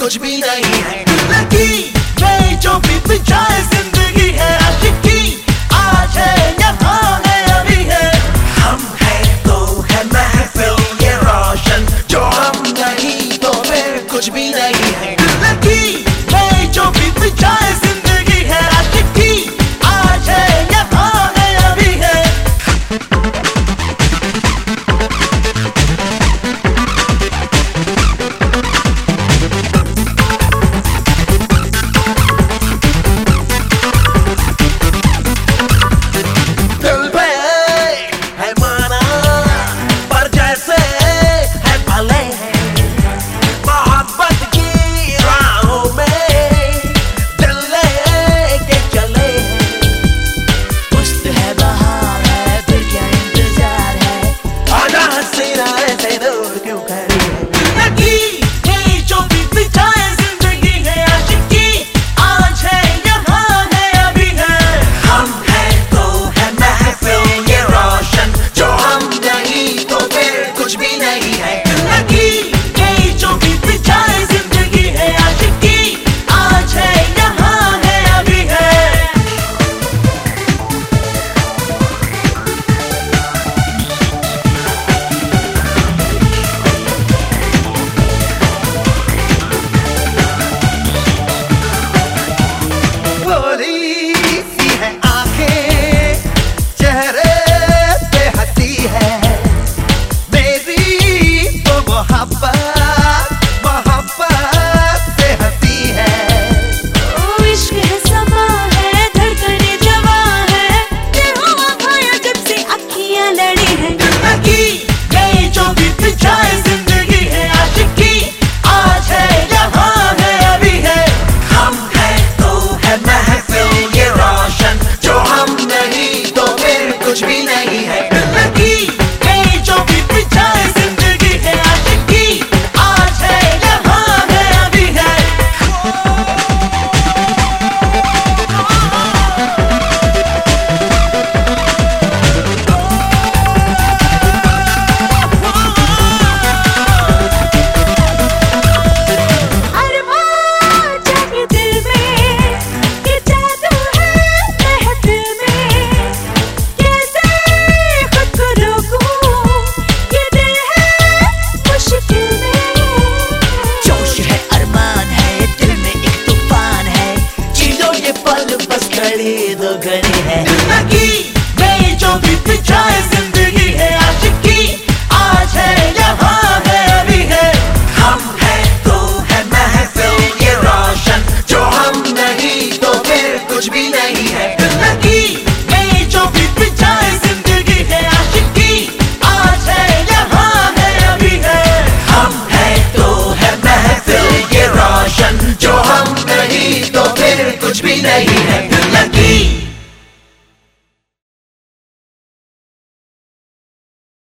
कुछ भी नहीं है। लगी नहीं जो बीत जाए जिंदगी है आशिकी, आज है यहाँ है अभी है। हम है तो है महफिल ये रोशन, जो हम नहीं तो फिर कुछ भी नहीं है। लगी नहीं जो बीत जाए जिंदगी है आशिकी, आज है यहाँ है अभी है। कुछ भी नहीं है। लगी नहीं जो बीत जाए जिंदगी है आशिकी, आज है यहाँ है अभी है। दो घड़ी है लगी नहीं जो बीत जाए जिंदगी है आशिकी, आज है यहाँ है अभी है। हम है तो है महफिल ये रोशन, जो हम नहीं तो फिर कुछ भी नहीं है। लगी नहीं जो बीत जाए जिंदगी है आशिकी, आज है यहाँ है अभी है। हम है तो है महफिल ये रोशन, जो हम नहीं तो फिर कुछ भी नहीं है।